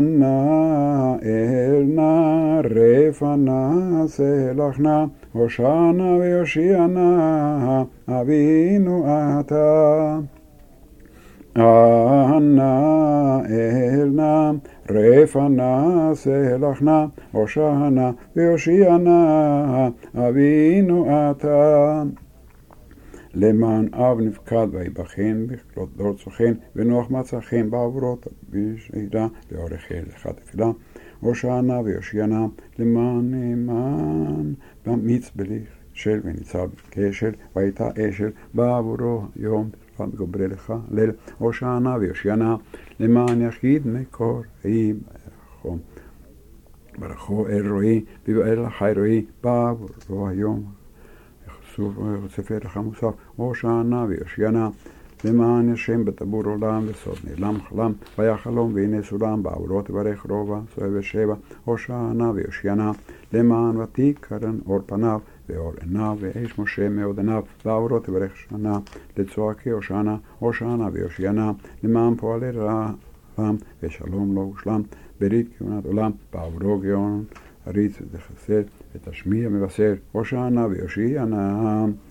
אנא אל נא רפא נא סלח נא הושענא ויושיע נא אבינו אתה. אנא אל נא רפא נא סלח נא הושע נא ויושיע נא אבינו אתה. למען אב נפקד ויבחן בכלות דור צוחן ונוח מצא חן בעבורות בשעידה לאורך לך תפילה הושע נא ויושיע נא למען נאמן במצבליך של וניצב כשל והייתה אשל בעבורו יום גוברי לך ליל הושע נא ויושיע נא למען יחיד מקור ראי ברכו אל רועי ובאל החי רועי בעבורו היום ספר לך מוסף הושע נא ויושיע נא למען ישם בטבור עולם וסוד נעלם חלם והיה חלום והנה סולם בעבורו תברך רובע סובב ושבע הושע נא ויושיע נא למען ותיק קרן אור פניו ואור עיניו ואש משה מאוד עיניו בעבורו תברך שנה לצועקי הושע נא ויושיע נא למען פועלי רעם ושלום לא הושלם ברית כהונת עולם בעבורו גאון הריץ וחסד ותשמיע מבשר הושע נא ויושיע נא